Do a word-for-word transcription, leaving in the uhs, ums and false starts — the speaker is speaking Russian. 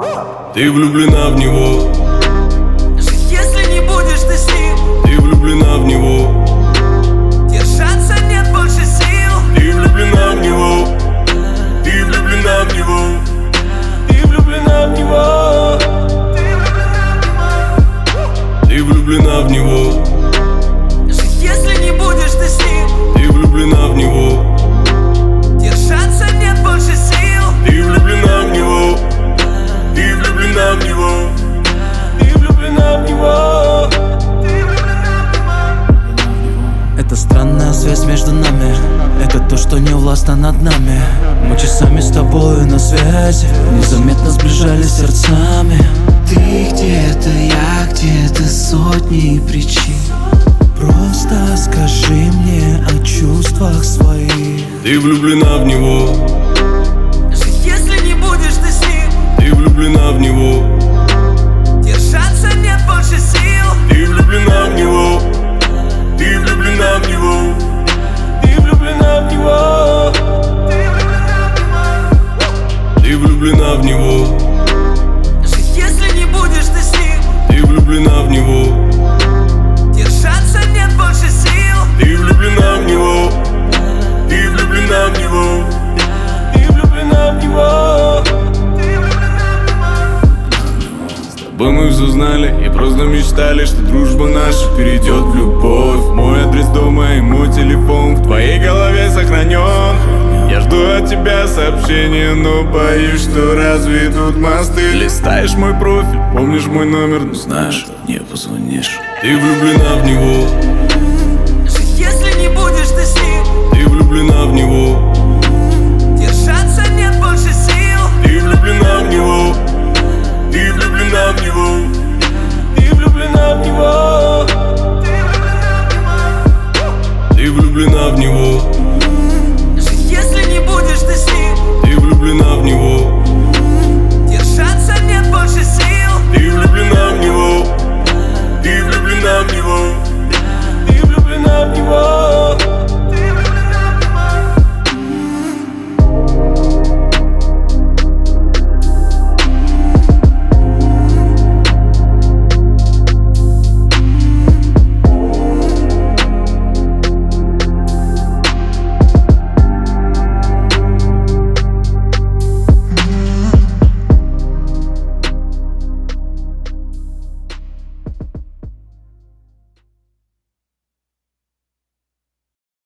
Ты влюблена в него. Если не будешь ты с ним, Ты влюблена в него. держаться нет больше сил. Ты влюблена в него. Ты влюблена в него. Ты влюблена в него. Ты влюблена в него. Если не будешь ты с ним, Ты влюблена в него. держаться нет больше сил. Ты влюблена в него. Ты влюблена в него. Ты влюблена в него. Это странная связь между нами. Это то, что не властно над нами. Мы часами с тобою на связи, незаметно сближались сердцами. Ты где-то, я где-то, сотни причин. Просто скажи мне о чувствах своих. Ты влюблена в него. Если не будешь ты с ним, Ты влюблена в него. держаться нет больше сил. Ты влюблена в него. Ты влюблена в него. Ты влюблена в него. Ты влюблена в него. Если не будешь ты с ним, Ты влюблена в него. держаться нет больше сил. Ты влюблена в него. Ты влюблена в него. Ты влюблена в него. С тобой мы все знали и просто мечтали, что дружба наша перейдет в любовь. Мой адрес дома и мой телефон в твоей голове сохранен. Я жду от тебя сообщения, но боюсь, что разведут мосты. Листаешь мой профиль, помнишь мой номер, но знаешь, не позвонишь. Ты влюблена в него. Если не будешь ты с ним, Ты влюблена в него.